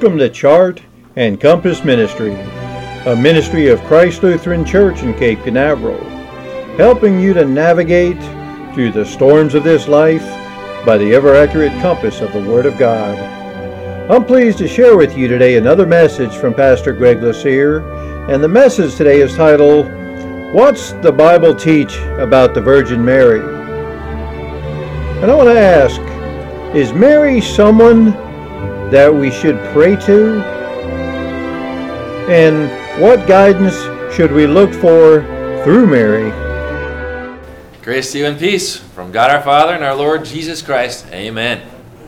Welcome to Chart and Compass Ministry, a ministry of Christ Lutheran Church in Cape Canaveral, helping you to navigate through the storms of this life by the ever-accurate compass of the Word of God. I'm pleased to share with you today another message from Pastor Greg Lassere, and the message today is titled, What's the Bible Teach About the Virgin Mary? And I want to ask, is Mary someone that we should pray to? And what guidance should we look for through Mary? Grace to you and peace from God our Father and our Lord Jesus Christ. Amen.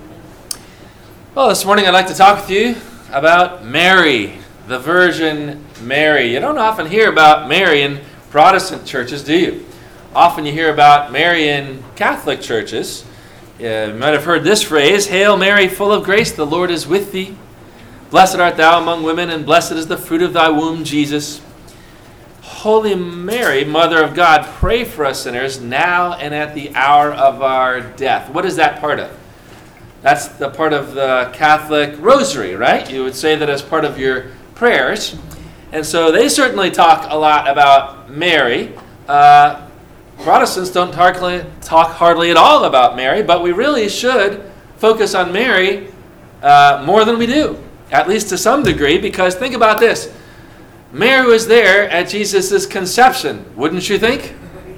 Well, this morning I'd like to talk with you about Mary, the Virgin Mary. You don't often hear about Mary in Protestant churches, do you? Often you hear about Mary in Catholic churches. You might have heard this phrase, Hail Mary, full of grace, the Lord is with thee. Blessed art thou among women, and blessed is the fruit of thy womb, Jesus. Holy Mary, Mother of God, pray for us sinners now and at the hour of our death. What is that part of? That's the part of the Catholic rosary, right? You would say that as part of your prayers. And so they certainly talk a lot about Mary. Protestants don't talk hardly at all about Mary, but we really should focus on Mary more than we do, at least to some degree, because think about this. Mary was there at Jesus' conception, wouldn't you think?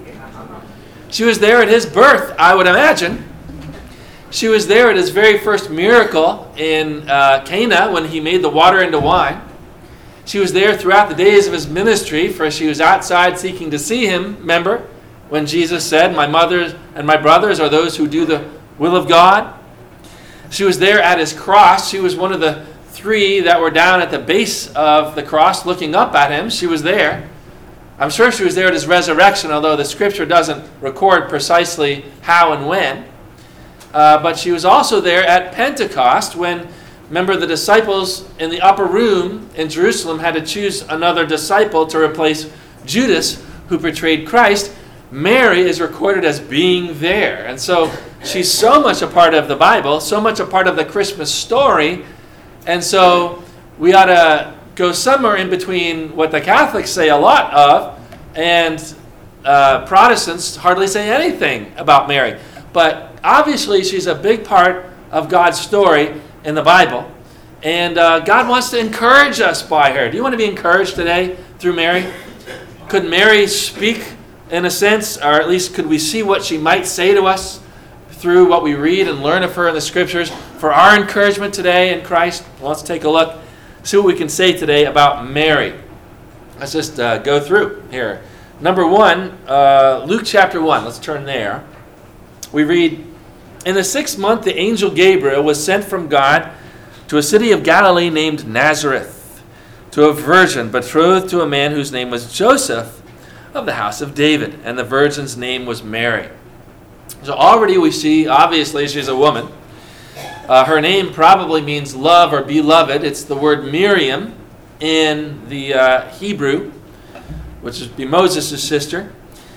She was there at his birth, I would imagine. She was there at his very first miracle in Cana when he made the water into wine. She was there throughout the days of his ministry, for she was outside seeking to see him, remember? When Jesus said, my mother and my brothers are those who do the will of God. She was there at his cross. She was one of the three that were down at the base of the cross looking up at him. She was there. I'm sure she was there at his resurrection, although the scripture doesn't record precisely how and when. But she was also there at Pentecost when, remember, the disciples in the upper room in Jerusalem had to choose another disciple to replace Judas, who betrayed Christ. Mary is recorded as being there. And so she's so much a part of the Bible, so much a part of the Christmas story. And so we ought to go somewhere in between what the Catholics say a lot of and Protestants hardly say anything about Mary. But obviously she's a big part of God's story in the Bible. And God wants to encourage us by her. Do you want to be encouraged today through Mary? Could Mary speak in a sense, or at least could we see what she might say to us through what we read and learn of her in the scriptures for our encouragement today in Christ? Well, let's take a look, see what we can say today about Mary. Let's just go through here. Number one, Luke chapter 1. Let's turn there. We read, In the 6th month, the angel Gabriel was sent from God to a city of Galilee named Nazareth, to a virgin betrothed to a man whose name was Joseph, of the house of David, and the virgin's name was Mary. So already we see, obviously, she's a woman. Her name probably means love or beloved. It's the word Miriam in the Hebrew, which would be Moses' sister.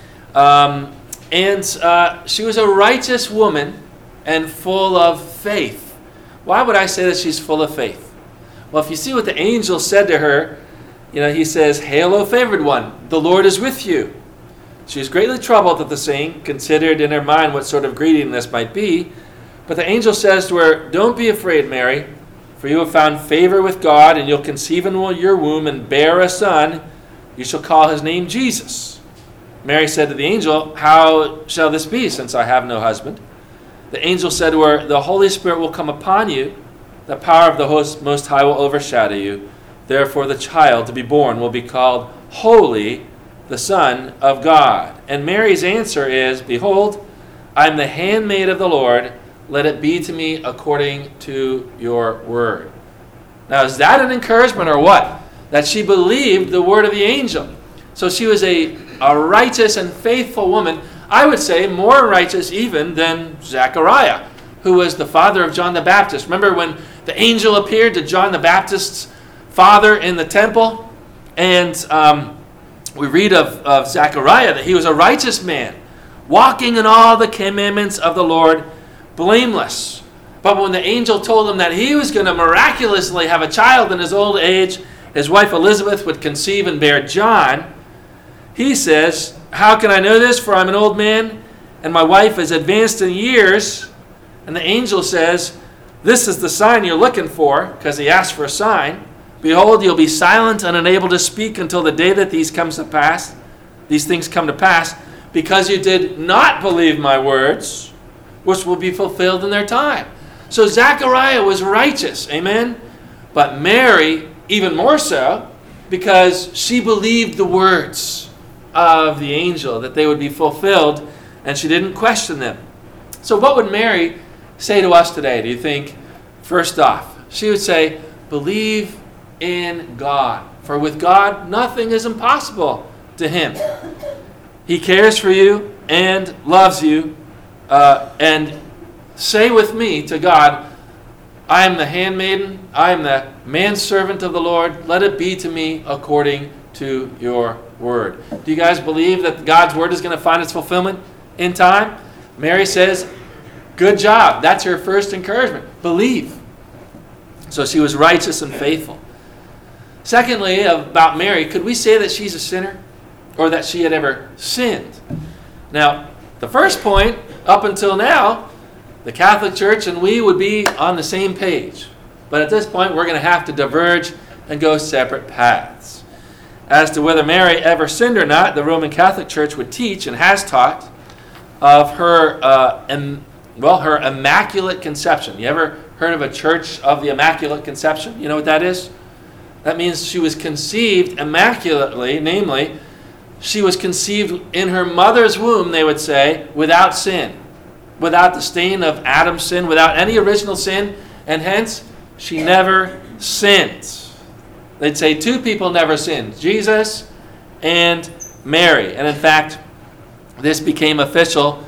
And she was a righteous woman and full of faith. Why would I say that she's full of faith? Well, if you see what the angel said to her, he says, Hail, O favored one, the Lord is with you. She was greatly troubled at the saying, considered in her mind what sort of greeting this might be. But the angel says to her, Don't be afraid, Mary, for you have found favor with God, and you'll conceive in your womb and bear a son. You shall call his name Jesus. Mary said to the angel, How shall this be, since I have no husband? The angel said to her, The Holy Spirit will come upon you. The power of the Most High will overshadow you. Therefore, the child to be born will be called Holy, the Son of God. And Mary's answer is, Behold, I am the handmaid of the Lord. Let it be to me according to your word. Now, is that an encouragement or what? That she believed the word of the angel. So she was a righteous and faithful woman. I would say more righteous even than Zechariah, who was the father of John the Baptist. Remember when the angel appeared to John the Baptist's father in the temple, and we read of Zechariah that he was a righteous man, walking in all the commandments of the Lord, blameless. But when the angel told him that he was going to miraculously have a child in his old age, his wife Elizabeth would conceive and bear John, he says, "How can I know this? For I'm an old man, and my wife is advanced in years." And the angel says, "This is the sign you're looking for," because he asked for a sign. "Behold, you'll be silent and unable to speak until the day that these things come to pass, because you did not believe my words, which will be fulfilled in their time." So Zechariah was righteous, amen? But Mary, even more so, because she believed the words of the angel, that they would be fulfilled, and she didn't question them. So what would Mary say to us today, do you think? First off, she would say, believe in God. For with God, nothing is impossible to him. He cares for you and loves you. And say with me to God, "I am the handmaiden, I am the manservant of the Lord. Let it be to me according to your word." Do you guys believe that God's word is going to find its fulfillment in time? Mary says, good job. That's her first encouragement. Believe. So she was righteous and faithful. Secondly, about Mary, could we say that she's a sinner or that she had ever sinned? Now, the first point, up until now, the Catholic Church and we would be on the same page. But at this point, we're going to have to diverge and go separate paths. As to whether Mary ever sinned or not, the Roman Catholic Church would teach and has taught of her, her Immaculate Conception. You ever heard of a Church of the Immaculate Conception? You know what that is? That means she was conceived immaculately, namely, she was conceived in her mother's womb, they would say, without sin, without the stain of Adam's sin, without any original sin, and hence she never sinned. They'd say two people never sinned, Jesus and Mary. And in fact, this became official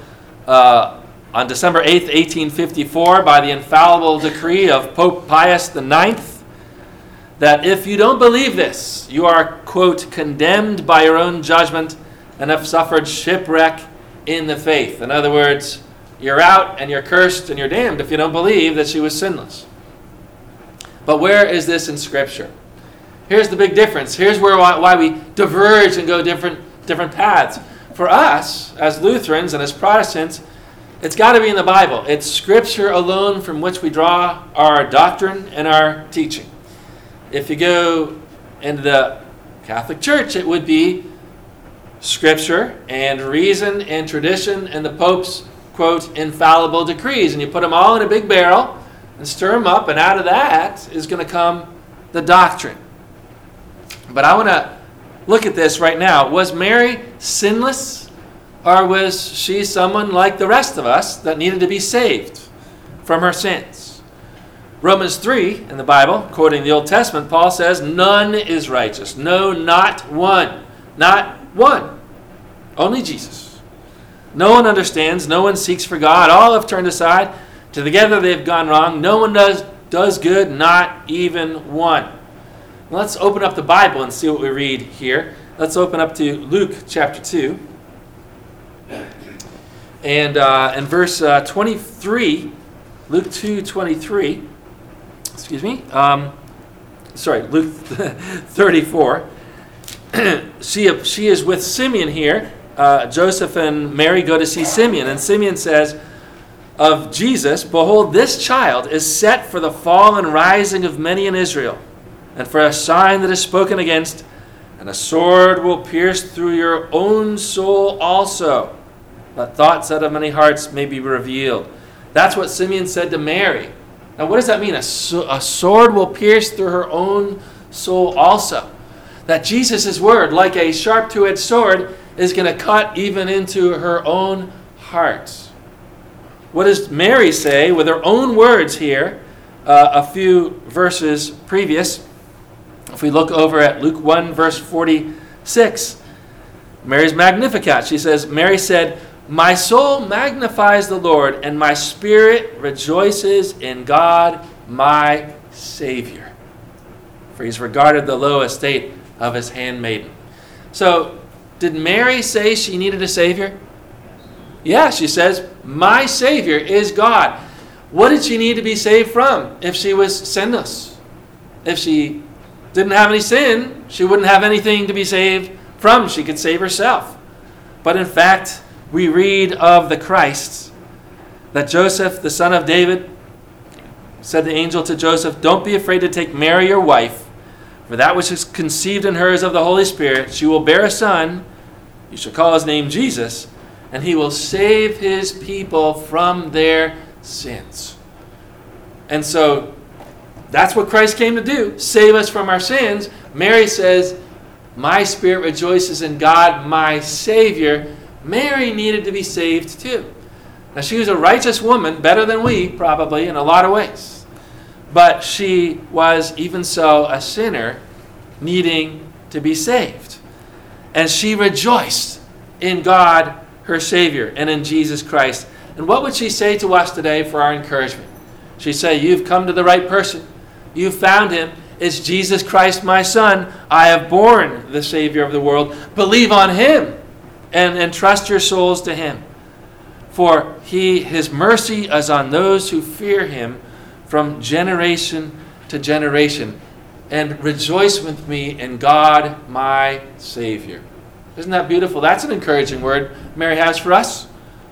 on December 8th, 1854, by the infallible decree of Pope Pius IX, that if you don't believe this, you are, quote, condemned by your own judgment and have suffered shipwreck in the faith. In other words, you're out and you're cursed and you're damned if you don't believe that she was sinless. But where is this in Scripture? Here's the big difference. Here's why we diverge and go different paths. For us, as Lutherans and as Protestants, it's got to be in the Bible. It's Scripture alone from which we draw our doctrine and our teaching. If you go into the Catholic Church, it would be Scripture and reason and tradition and the Pope's, quote, infallible decrees. And you put them all in a big barrel and stir them up, and out of that is going to come the doctrine. But I want to look at this right now. Was Mary sinless, or was she someone like the rest of us that needed to be saved from her sins? Romans 3 in the Bible, quoting the Old Testament, Paul says, "None is righteous. No, not one. Not one. Only Jesus. No one understands. No one seeks for God. All have turned aside. Together they have gone wrong. No one does good, not even one." Let's open up the Bible and see what we read here. Let's open up to Luke chapter 2. And in verse 23, Luke 2:23, Luke 34. She is with Simeon here. Joseph and Mary go to see Simeon, and Simeon says of Jesus, "Behold, this child is set for the fall and rising of many in Israel, and for a sign that is spoken against, and a sword will pierce through your own soul also, that thoughts out of many hearts may be revealed." That's what Simeon said to Mary. Now, what does that mean? A sword will pierce through her own soul also. That Jesus' word, like a sharp two-edged sword, is going to cut even into her own heart. What does Mary say with her own words here, a few verses previous? If we look over at Luke 1, verse 46, Mary's Magnificat, she says, Mary said, "My soul magnifies the Lord, and my spirit rejoices in God my Savior. For he's regarded the low estate of his handmaiden." So, did Mary say she needed a Savior? Yeah, she says, "My Savior is God." What did she need to be saved from if she was sinless? If she didn't have any sin, she wouldn't have anything to be saved from. She could save herself. But in fact, we read of the Christ that Joseph, the son of David, said the angel to Joseph, "Don't be afraid to take Mary your wife, for that which is conceived in her is of the Holy Spirit. She will bear a son. You shall call his name Jesus, and he will save his people from their sins." And so that's what Christ came to do, save us from our sins. Mary says, "My spirit rejoices in God, my Savior." Mary needed to be saved too. Now, she was a righteous woman, better than we, probably, in a lot of ways. But she was, even so, a sinner needing to be saved. And she rejoiced in God, her Savior, and in Jesus Christ. And what would she say to us today for our encouragement? She'd say, "You've come to the right person. You've found him. It's Jesus Christ, my Son. I have borne the Savior of the world. Believe on him and entrust your souls to him. For his mercy is on those who fear him from generation to generation. And rejoice with me in God, my Savior." Isn't that beautiful? That's an encouraging word Mary has for us.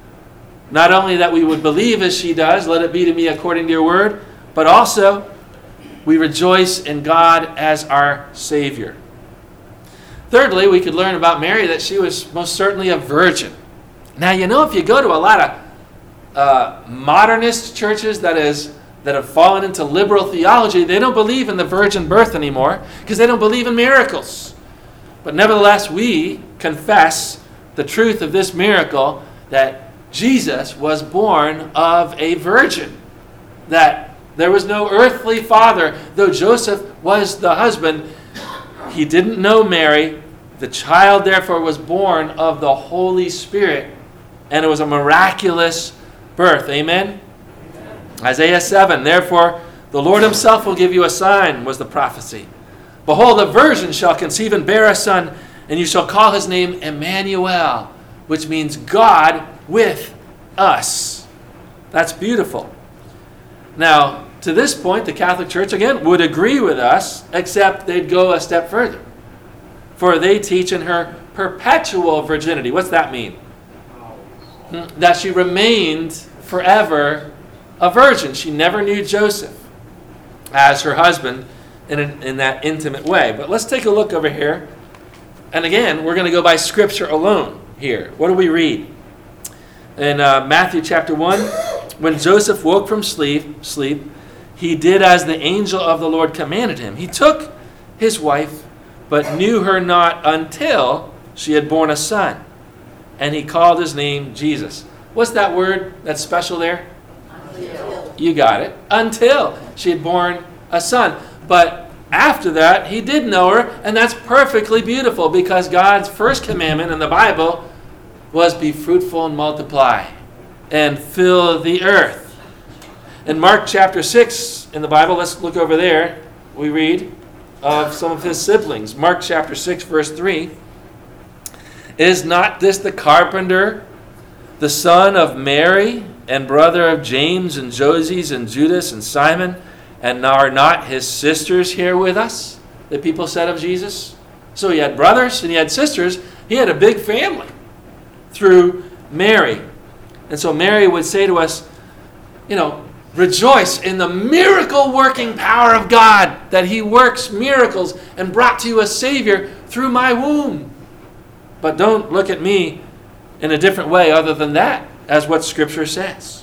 Not only that we would believe as she does, "Let it be to me according to your word," but also we rejoice in God as our Savior. Thirdly, we could learn about Mary that she was most certainly a virgin. Now, if you go to a lot of modernist churches that have fallen into liberal theology, they don't believe in the virgin birth anymore because they don't believe in miracles. But nevertheless, we confess the truth of this miracle, that Jesus was born of a virgin, that there was no earthly father. Though Joseph was the husband, he didn't know Mary. The child, therefore, was born of the Holy Spirit, and it was a miraculous birth. Amen? Isaiah 7, "Therefore the Lord himself will give you a sign," was the prophecy. "Behold, a virgin shall conceive and bear a son, and you shall call his name Emmanuel," which means God with us. That's beautiful. Now, to this point, the Catholic Church, again, would agree with us, except they'd go a step further. For they teach in her perpetual virginity. What's that mean? That she remained forever a virgin. She never knew Joseph as her husband in that intimate way. But let's take a look over here. And again, we're going to go by Scripture alone here. What do we read? In Matthew chapter 1, "When Joseph woke from sleep, he did as the angel of the Lord commanded him. He took his wife, but knew her not until she had borne a son. And he called his name Jesus." What's that word that's special there? Until. You got it. Until she had borne a son. But after that, he did know her, and that's perfectly beautiful, because God's first commandment in the Bible was be fruitful and multiply and fill the earth. In Mark chapter 6 in the Bible, let's look over there, we read of some of his siblings. Mark chapter 6, verse 3. "Is not this the carpenter, the son of Mary, and brother of James and Joses and Judas and Simon? And are not his sisters here with us?" The people said of Jesus. So he had brothers and he had sisters. He had a big family through Mary. And so Mary would say to us, rejoice in the miracle-working power of God, that he works miracles and brought to you a Savior through my womb. But don't look at me in a different way other than that, as what Scripture says.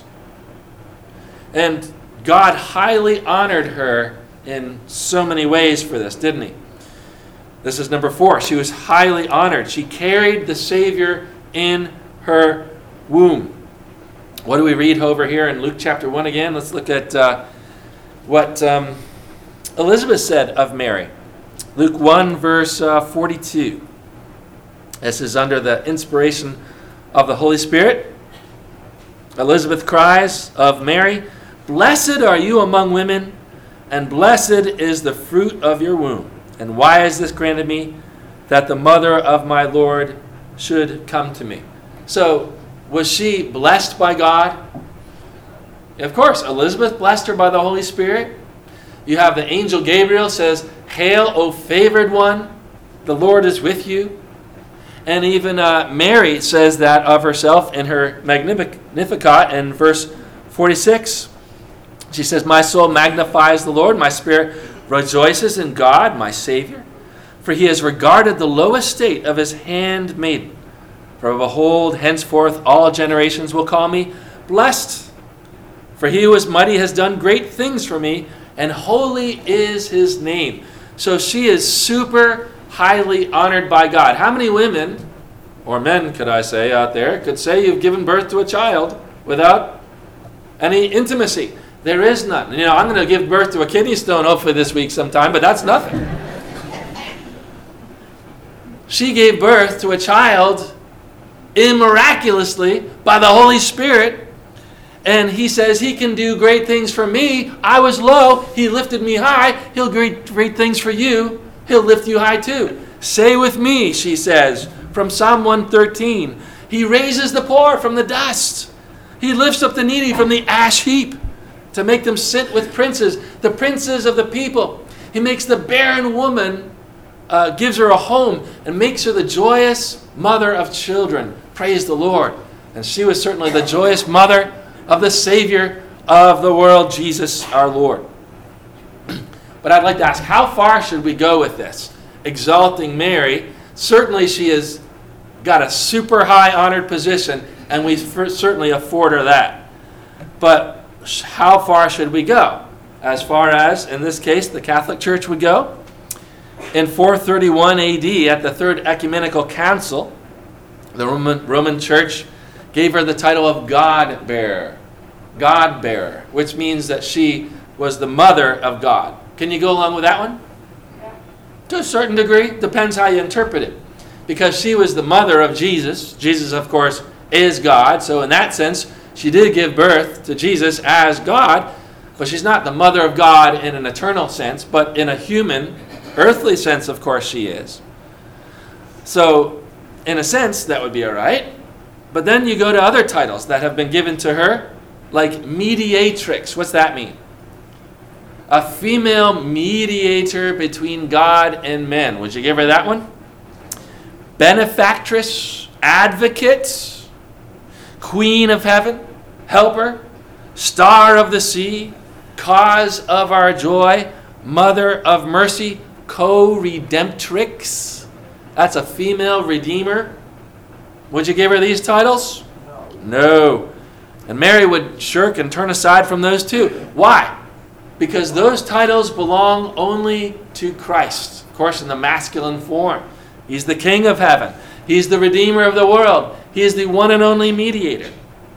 And God highly honored her in so many ways for this, didn't he? This is number 4. She was highly honored. She carried the Savior in her womb. What do we read over here in Luke chapter 1 again? Let's look at what Elizabeth said of Mary. Luke 1, verse 42. This is under the inspiration of the Holy Spirit. Elizabeth cries of Mary, "Blessed are you among women, and blessed is the fruit of your womb. And why is this granted me, that the mother of my Lord should come to me?" So, was she blessed by God? Of course, Elizabeth blessed her by the Holy Spirit. You have the angel Gabriel says, "Hail, O favored one, the Lord is with you." And even Mary says that of herself in her Magnificat in verse 46. She says, "My soul magnifies the Lord, my spirit rejoices in God, my Savior, for he has regarded the low estate of his handmaiden. For behold, henceforth all generations will call me blessed. For he who is mighty has done great things for me, and holy is his name." So she is super highly honored by God. How many women, or men could I say out there, could say you've given birth to a child without any intimacy? There is none. You know, I'm going to give birth to a kidney stone hopefully this week sometime, but that's nothing. She gave birth to a child miraculously by the Holy Spirit. And he says he can do great things for me. I was low. He lifted me high. He'll do great things for you. He'll lift you high too. Say with me, she says, from Psalm 113. He raises the poor from the dust. He lifts up the needy from the ash heap to make them sit with princes, the princes of the people. He makes the barren woman, gives her a home and makes her the joyous mother of children. Praise the Lord. And she was certainly the joyous mother of the Savior of the world, Jesus our Lord. But I'd like to ask, how far should we go with this? Exalting Mary. Certainly she has got a super high honored position, and we certainly afford her that. But how far should we go? As far as, in this case, the Catholic Church would go. In 431 AD, at the Third Ecumenical Council, the Roman Church gave her the title of God-bearer, which means that she was the mother of God. Can you go along with that one? Yeah. To a certain degree. Depends how you interpret it. Because she was the mother of Jesus. Jesus, of course, is God. So in that sense, she did give birth to Jesus as God. But she's not the mother of God in an eternal sense. But in a human, earthly sense, of course, she is. So in a sense, that would be all right. But then you go to other titles that have been given to her, like mediatrix. What's that mean? A female mediator between God and men. Would you give her that one? Benefactress, advocate, queen of heaven, helper, star of the sea, cause of our joy, mother of mercy, co-redemptrix. That's a female redeemer. Would you give her these titles? No. And Mary would shirk and turn aside from those too. Why? Because those titles belong only to Christ. Of course, in the masculine form. He's the King of heaven. He's the Redeemer of the world. He is the one and only mediator.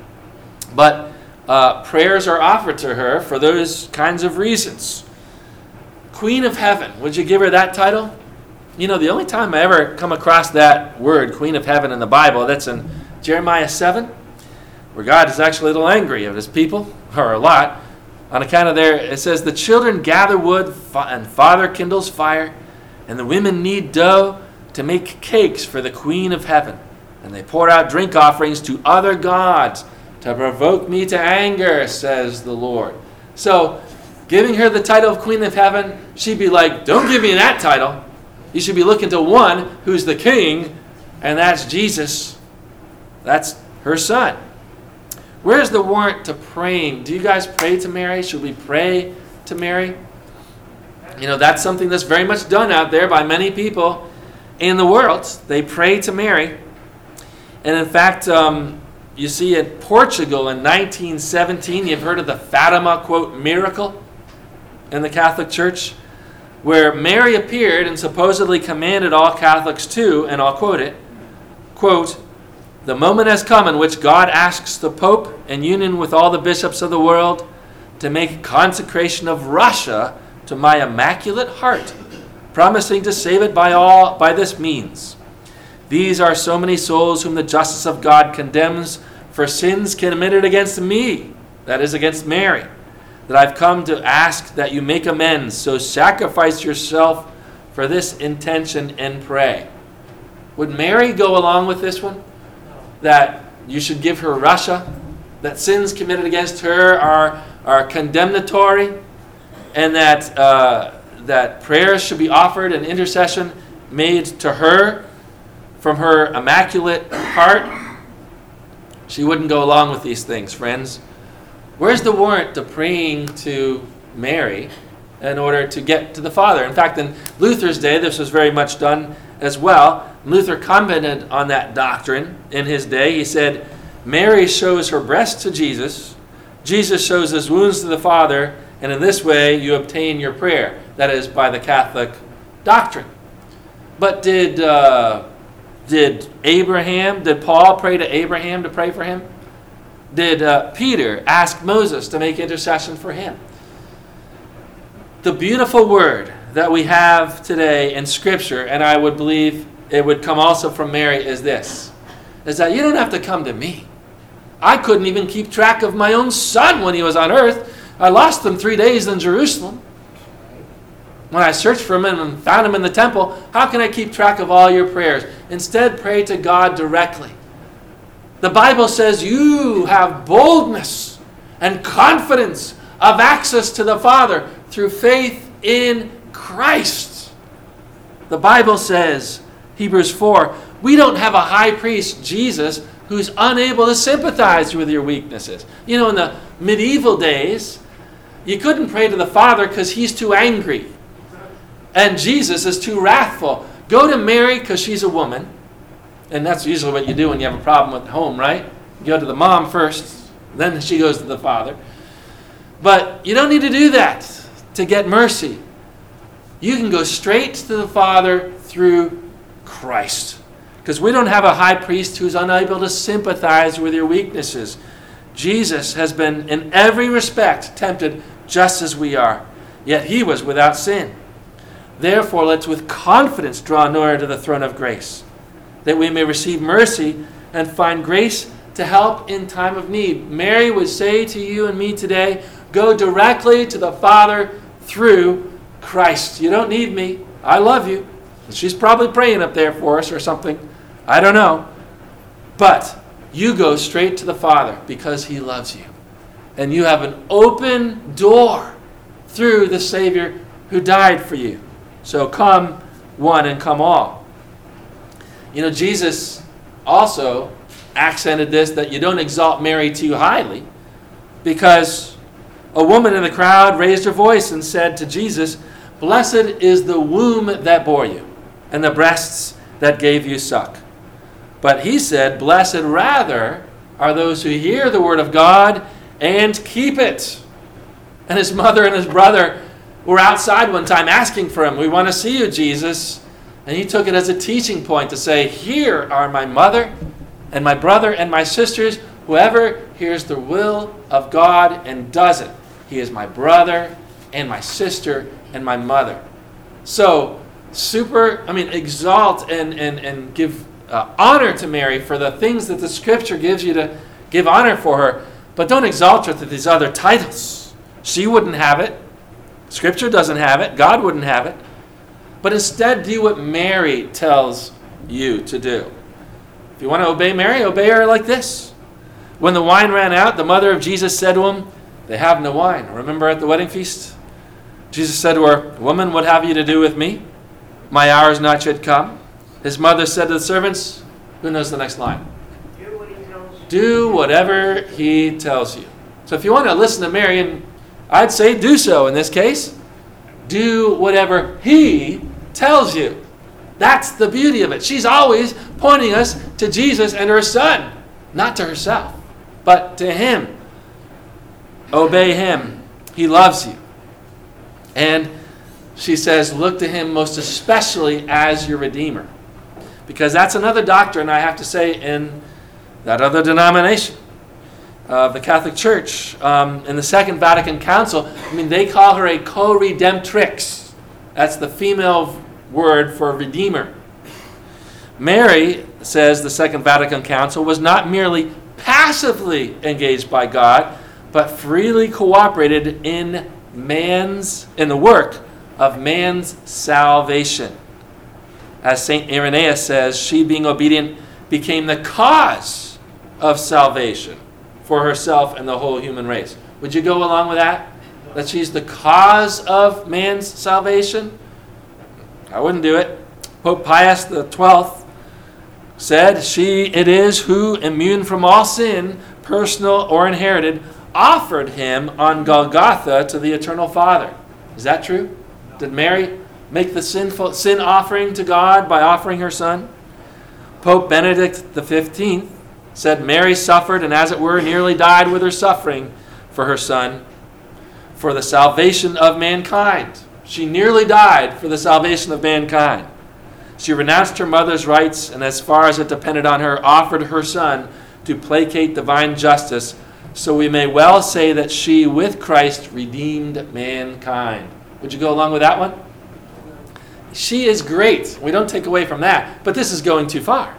But prayers are offered to her for those kinds of reasons. Queen of heaven. Would you give her that title? You know, the only time I ever come across that word, Queen of Heaven, in the Bible, that's in Jeremiah 7, where God is actually a little angry of his people, or a lot, on account of it says, the children gather wood, and father kindles fire, and the women knead dough to make cakes for the Queen of Heaven. And they pour out drink offerings to other gods to provoke me to anger, says the Lord. So, giving her the title of Queen of Heaven, she'd be like, don't give me that title. You should be looking to one who's the king, and that's Jesus. That's her son. Where's the warrant to praying? Do you guys pray to Mary? Should we pray to Mary? You know, that's something that's very much done out there by many people in the world. They pray to Mary. And in fact, you see in Portugal in 1917, you've heard of the Fatima, quote, miracle in the Catholic Church, where Mary appeared and supposedly commanded all Catholics to, and I'll quote it, quote, the moment has come in which God asks the Pope, in union with all the bishops of the world, to make consecration of Russia to my immaculate heart, promising to save it by this means. These are so many souls whom the justice of God condemns for sins committed against me, that is, against Mary, that I've come to ask that you make amends. So sacrifice yourself for this intention and pray. Would Mary go along with this one? That you should give her Russia that sins committed against her are condemnatory, and that prayers should be offered and intercession made to her from her immaculate heart, she wouldn't go along with these things, friends. Where's the warrant to praying to Mary in order to get to the Father? In fact, in Luther's day, this was very much done as well. Luther commented on that doctrine in his day. He said, Mary shows her breast to Jesus, Jesus shows his wounds to the Father, and in this way you obtain your prayer. That is, by the Catholic doctrine. But did Paul pray to Abraham to pray for him? Did Peter ask Moses to make intercession for him? The beautiful word that we have today in Scripture, and I would believe it would come also from Mary, is this, is that you don't have to come to me. I couldn't even keep track of my own son when he was on earth. I lost him 3 days in Jerusalem. When I searched for him and found him in the temple, how can I keep track of all your prayers? Instead, pray to God directly. The Bible says you have boldness and confidence of access to the Father through faith in Christ. The Bible says, Hebrews 4, we don't have a high priest, Jesus, who's unable to sympathize with your weaknesses. You know, in the medieval days, you couldn't pray to the Father because he's too angry. And Jesus is too wrathful. Go to Mary because she's a woman. And that's usually what you do when you have a problem at home, right? You go to the mom first, then she goes to the Father. But you don't need to do that to get mercy. You can go straight to the Father through Christ. Because we don't have a high priest who's unable to sympathize with your weaknesses. Jesus has been in every respect tempted just as we are, yet he was without sin. Therefore, let's with confidence draw near to the throne of grace, that we may receive mercy and find grace to help in time of need. Mary would say to you and me today, go directly to the Father through Christ. You don't need me. I love you. She's probably praying up there for us or something. I don't know. But you go straight to the Father because he loves you. And you have an open door through the Savior who died for you. So come one and come all. You know, Jesus also accented this, that you don't exalt Mary too highly, because a woman in the crowd raised her voice and said to Jesus, blessed is the womb that bore you, and the breasts that gave you suck. But he said, blessed rather are those who hear the word of God and keep it. And his mother and his brother were outside one time asking for him, we want to see you, Jesus. And he took it as a teaching point to say, here are my mother and my brother and my sisters. Whoever hears the will of God and does it, he is my brother and my sister and my mother. So, exalt and give honor to Mary for the things that the Scripture gives you to give honor for her. But don't exalt her to these other titles. She wouldn't have it. Scripture doesn't have it. God wouldn't have it. But instead, do what Mary tells you to do. If you want to obey Mary, obey her like this. When the wine ran out, the mother of Jesus said to him, they have no wine. Remember at the wedding feast? Jesus said to her, woman, what have you to do with me? My hour is not yet come. His mother said to the servants, who knows the next line? Do what he tells you. Do whatever he tells you. So if you want to listen to Mary, and I'd say do so in this case. Do whatever he tells you. That's the beauty of it. She's always pointing us to Jesus and her Son. Not to herself, but to him. Obey him. He loves you. And she says, look to him most especially as your Redeemer. Because that's another doctrine, I have to say, in that other denomination of the Catholic Church. In the Second Vatican Council, they call her a co-redemptrix. That's the female word for Redeemer. Mary, says the Second Vatican Council, was not merely passively engaged by God, but freely cooperated in the work of man's salvation. As St. Irenaeus says, she, being obedient, became the cause of salvation for herself and the whole human race. Would you go along with that? That she's the cause of man's salvation? I wouldn't do it. Pope Pius XII said, "She it is who, immune from all sin, personal or inherited, offered him on Golgotha to the eternal Father." Is that true? Did Mary make the sin offering to God by offering her son? Pope Benedict XV said Mary suffered and, as it were, nearly died with her suffering for her son, for the salvation of mankind. She nearly died for the salvation of mankind. She renounced her mother's rights and, as far as it depended on her, offered her son to placate divine justice. So we may well say that she, with Christ, redeemed mankind. Would you go along with that one? She is great. We don't take away from that. But this is going too far.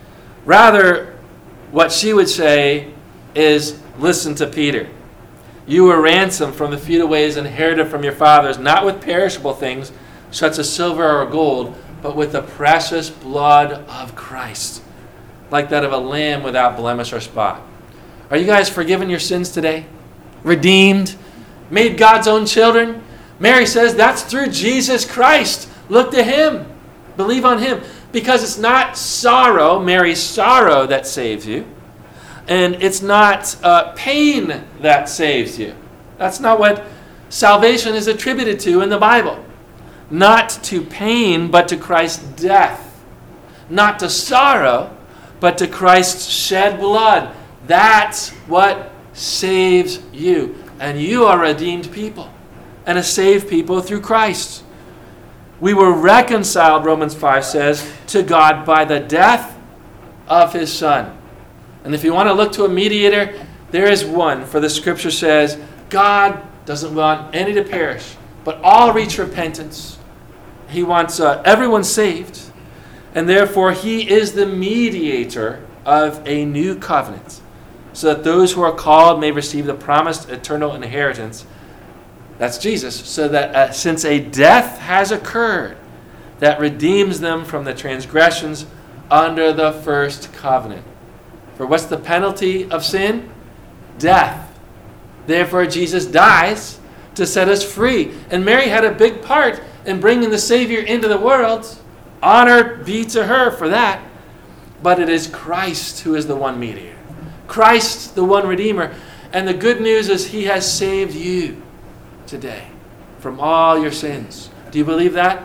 Rather, what she would say is, listen to Peter. You were ransomed from the futile ways inherited from your fathers, not with perishable things, such as silver or gold, but with the precious blood of Christ, like that of a lamb without blemish or spot. Are you guys forgiven your sins today? Redeemed? Made God's own children? Mary says that's through Jesus Christ. Look to him. Believe on him. Because it's not sorrow, Mary's sorrow, that saves you. And it's not pain that saves you. That's not what salvation is attributed to in the Bible. Not to pain, but to Christ's death. Not to sorrow, but to Christ's shed blood. That's what saves you. And you are redeemed people and a saved people through Christ. We were reconciled, Romans 5 says, to God by the death of his Son. And if you want to look to a mediator, there is one. For the scripture says, God doesn't want any to perish, but all reach repentance. He wants everyone saved. And therefore, he is the mediator of a new covenant, so that those who are called may receive the promised eternal inheritance. That's Jesus. So that since a death has occurred that redeems them from the transgressions under the first covenant. For what's the penalty of sin? Death. Therefore, Jesus dies to set us free. And Mary had a big part in bringing the Savior into the world. Honor be to her for that. But it is Christ who is the one mediator. Christ, the one Redeemer. And the good news is he has saved you today from all your sins. Do you believe that?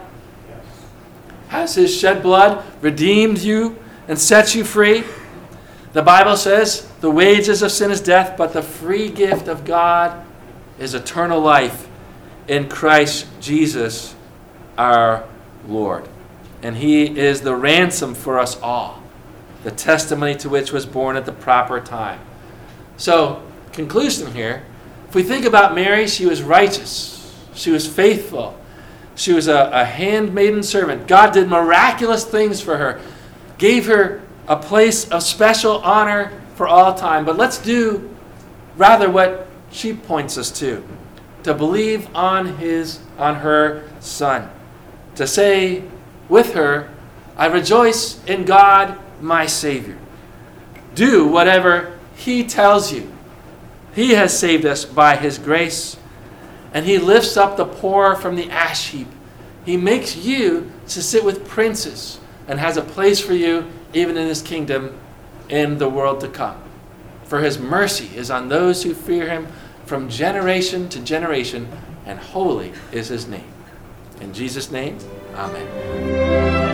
Has his shed blood redeemed you and set you free? The Bible says the wages of sin is death, but the free gift of God is eternal life in Christ Jesus our Lord. And he is the ransom for us all, the testimony to which was born at the proper time. So, conclusion here, if we think about Mary, she was righteous. She was faithful. She was a handmaiden servant. God did miraculous things for her, gave her a place of special honor for all time. But let's do rather what she points us to believe on her Son, to say with her, I rejoice in God, my Savior. Do whatever he tells you. He has saved us by his grace, and he lifts up the poor from the ash heap. He makes you to sit with princes and has a place for you even in his kingdom in the world to come. For his mercy is on those who fear him from generation to generation, and holy is his name. In Jesus' name, amen.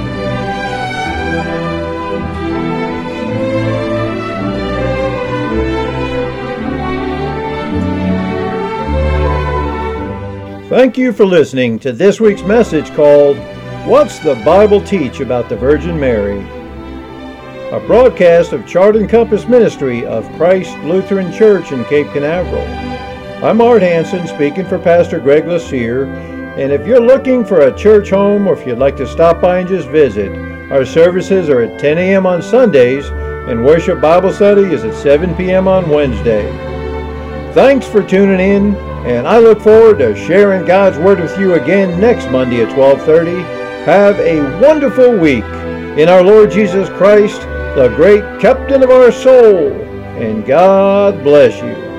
Thank you for listening to this week's message called, What's the Bible Teach About the Virgin Mary? A broadcast of Chart and Compass Ministry of Christ Lutheran Church in Cape Canaveral. I'm Art Hansen, speaking for Pastor Greg Lassier, and if you're looking for a church home or if you'd like to stop by and just visit, our services are at 10 a.m. on Sundays and Worship Bible Study is at 7 p.m. on Wednesday. Thanks for tuning in, and I look forward to sharing God's Word with you again next Monday at 12:30. Have a wonderful week in our Lord Jesus Christ, the great captain of our soul. and God bless you.